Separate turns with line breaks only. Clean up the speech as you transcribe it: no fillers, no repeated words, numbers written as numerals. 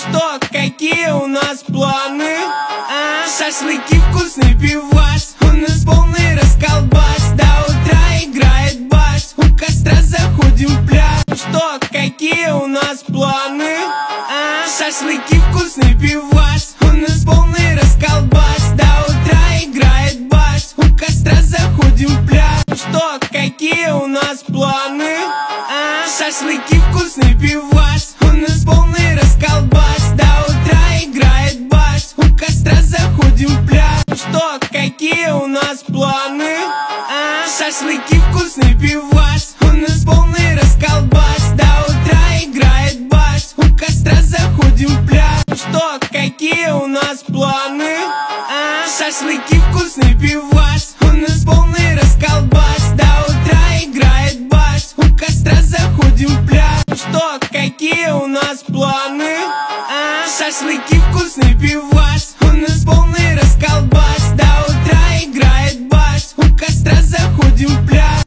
что, какие у нас планы? Шашлыки, вкусный пивас, у нас полный расколбас. До утра играет бас, у костра заходим в пляж. Что, какие у нас планы? Шашлыки, вкусный пивас, у нас полный расколбас. До утра играет бас, у костра заходим в пляж. Что, какие у нас планы? Шашлыки, вкусный пивас, у нас полный расколбас. До утра играет бас, у костра заходим в пляж. Что, какие у нас планы? Шашлыки, вкусный пивас, у нас полный расколбас. До утра играет бас, у костра заходим в пляж. Что, какие у нас планы? Шашлыки, вкусный пивас, у нас полный расколбас. До утра играет бас, у костра заходим в пляж. Что, какие у нас планы? Шашлыки, вкусный пивас, у нас полный